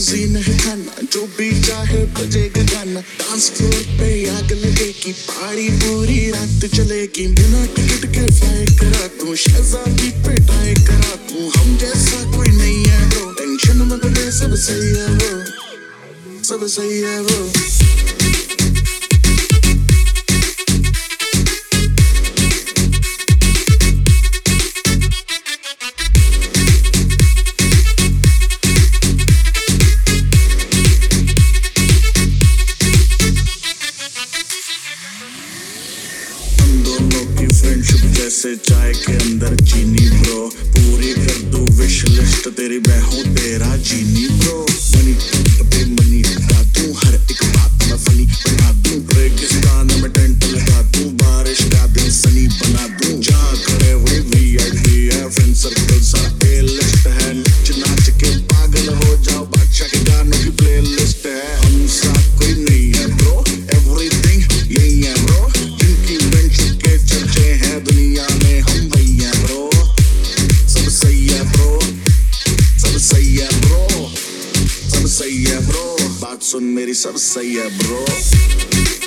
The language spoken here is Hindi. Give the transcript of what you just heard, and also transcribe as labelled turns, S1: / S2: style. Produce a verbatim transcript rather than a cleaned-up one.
S1: मर्जी नहीं खाना, जो भी चाहे बजेगा गाना। डांस फ्लोर पे आग लगेगी, पार्टी पूरी रात चलेगी। बिना टिकट के फ्लाई करा दूं, शहजादी पे टाई करा दूं। हम जैसा कोई नहीं है ब्रो, टेंशन मत ले, सब सही है वो, सब सही है वो। फ्रेंडशिप जैसे चाय के अंदर चीनी ब्रो, पूरी कर दूं विश लिस्ट तेरी, मैं हूँ तेरा जीनी ब्रो। मनी पे मनी लगा दूं, हर एक बात में फनी बना दूं। रेगिस्तान में टेंट लगा दूं, बारिश का दिन सनी बना दूं। जहाँ खड़े हुए वी आई पी है, फ्रेंड सर्कल सारा ए लिस्ट है। नाच नाच के पागल हो जाओ, बादशाह के गानों की प्ले लिस्ट है। हम साथ कोई नहीं है ब्रो, एवरीथिंग यही है ब्रो। जिनकी फ्रेंडशिप के चर्चे हैं दुनिया में, हम वही हैं ब्रो। सब सही है ब्रो, सब सही है ब्रो, सब सही है ब्रो। बात सुन मेरी, सब सही है ब्रो।